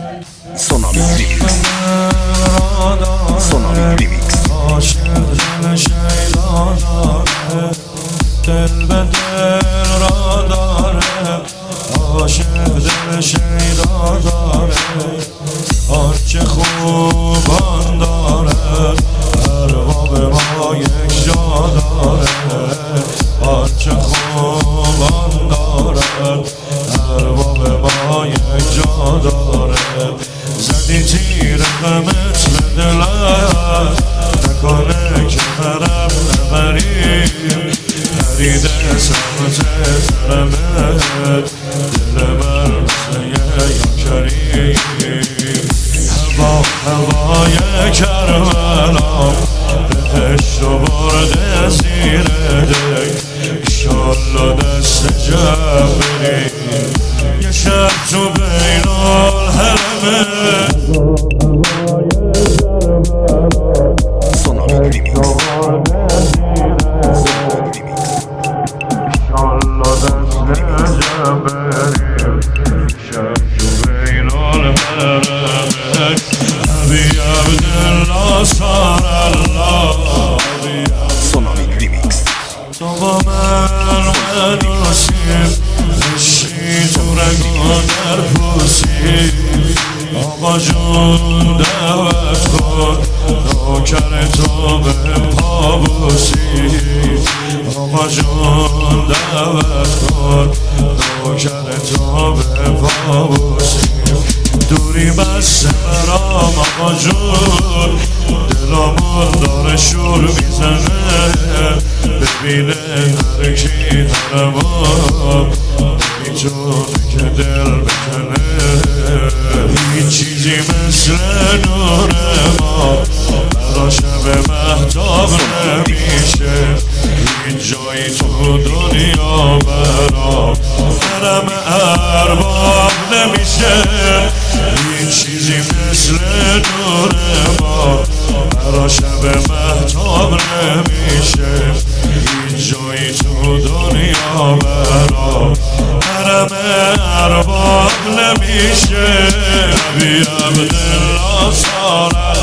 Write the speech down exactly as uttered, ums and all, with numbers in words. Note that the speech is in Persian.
Sonamik Remix. Sonamik Remix. دل به دل را داره، عاشق دل شیدا داره، آنچه خوبان داره، ارباب ما یک جا داره، آنچه خوبان داره، ارباب ما یک جا داره. زدی تیر غمت به دلت، نکنه که برم نبریم، پریده سمت طرفت، دل من مثل یا کریم. هوا هوای کربلا، بهشت و برده زیر دی، ایشالله دست جمع بریم، یه شب تو بین الحرمه. تو با من منوسیم، عشقی تو رگو در پوسی، آقا جون دعوت کن، نوکر تو به پا بوسی، آقا جون دعوت کن، نوکر تو به پا بوسی. دوری بسته برام آقا جون، دلمون داره شور میزنه، ببینه هرکی حرمم، نمیتونه که دل بکنه. هیچ چیزی مثل نور ما برا شب مهتاب نمیشه، هیچ جایی تو دنیا برا حرم ارباب نمیشه. هیچ چیزی مثل نور ما برا شب مهتاب نمیشه، هیچ جایی تو دنیا برا حرم ارباب نمیشه. نبی عبدالله صلی